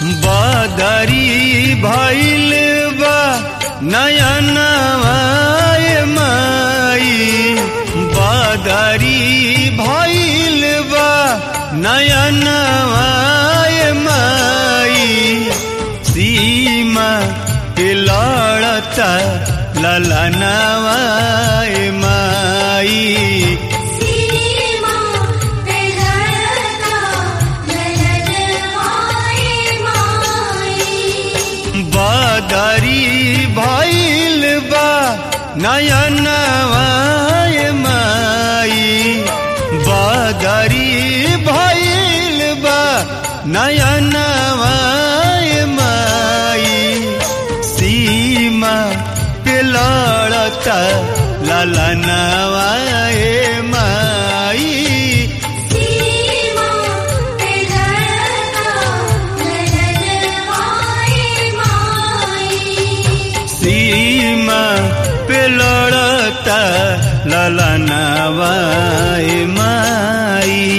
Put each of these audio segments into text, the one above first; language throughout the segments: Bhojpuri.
बदरी भइल बा नयनवा माई बदरी भइल बा नयनवा माई सीमा पे लड़ता ललनवा माई बदरी भइल बा नयनवा माई बदरी भइल बा नयनवा माई सीमा पे लड़ता ललनवा माई सीमा पे लड़ता ललनवा माई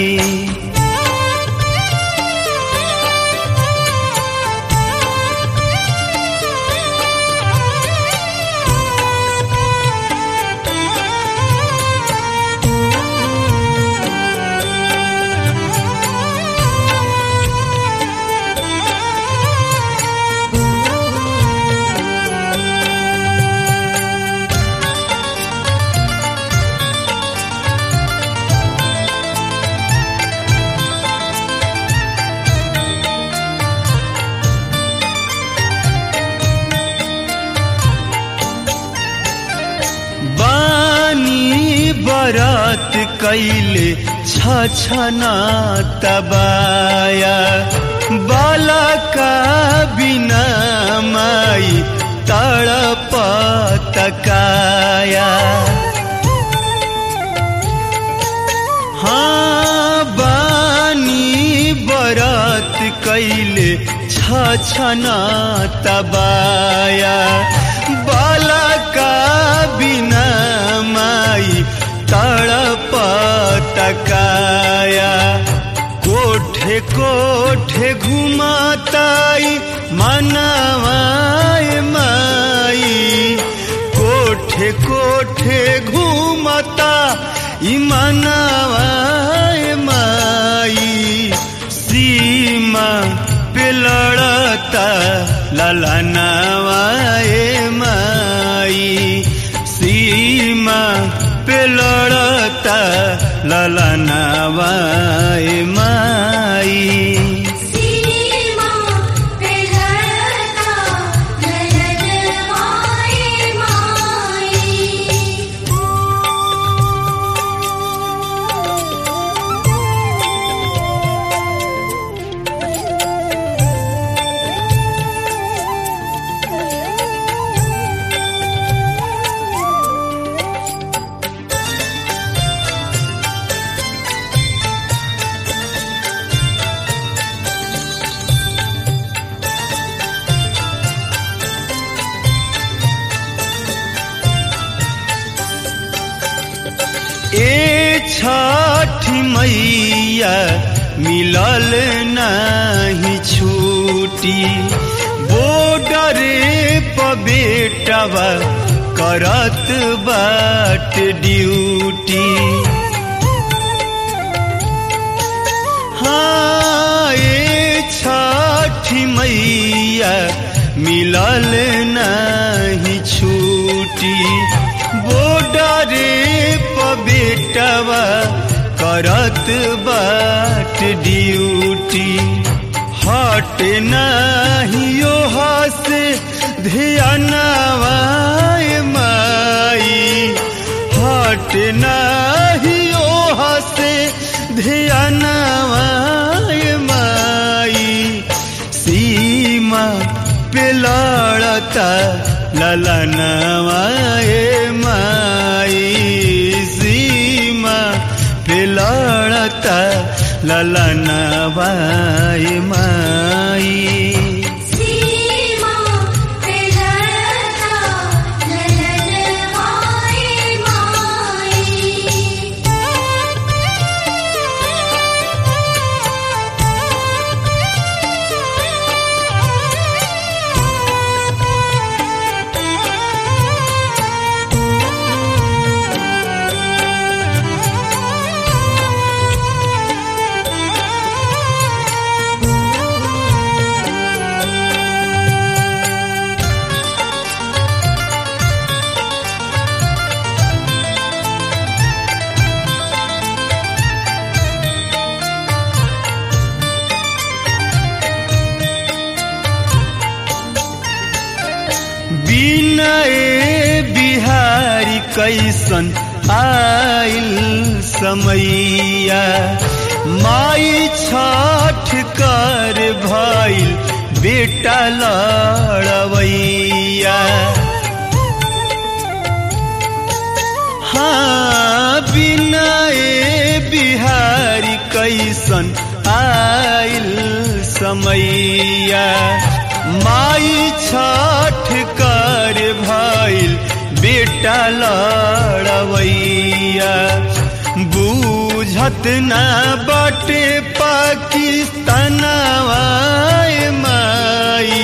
बरत कैले छछना तबाया बालका बिना माई तड़प तकाया हाँ बानी बरत कैले छछना तबाया बालका बिना माई तड़प तकाया कोठे कोठे घुमाताई मनवा माई कोठे कोठे घूमता मनवा माई सीमा पे लड़ता ललनवा माई सीमा पे लड़ता ललनवा माई छठी मैया मिलल नहीं छूटी बॉर्डरे पर बेटवा करत बाट ड्यूटी हाँ छठी मैया मिलल नहीं छूटी बॉर्डरे पर बेटवा करत बाट ड्यूटी हट नहीं से ध्यानवा माई हट नहीं से ध्यानवा माई सीमा पे लड़ता ललनवा माई सीमा पे लड़ता ललनवा माई बिहारी कैसन आइल समैया माई छठ कर भइल बेटा लड़वैया हाँ बिना बिहारी कैसन आइल समैया माई छठ कर भइल बेटा लड़वैया बूझत ना बाटे पाकिस्तानवा माई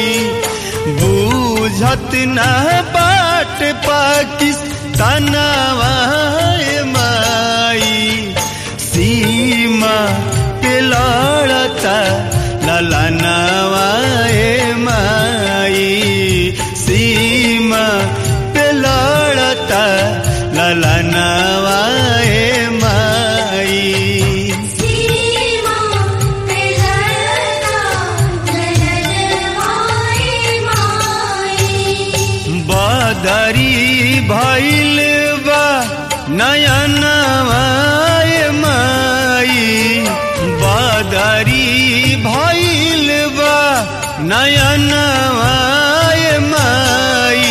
बूझत ना बाटे पाकिस्तानवा माई सीमा पे लड़ता ललनवा माई सीमा पे लड़ता ललनवा माई सीमा पे लड़ता ललनवा माई बदरी भइल बा नयनवा माई बदरी भइल बा नयनवा माई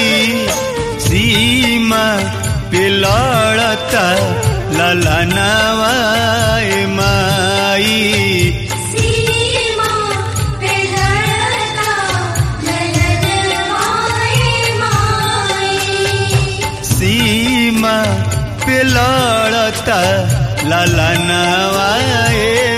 सीमा पे लड़ता ललनवा माई सीमा पे लड़ता ललनवा माई सीमा पे लड़ता ललनवा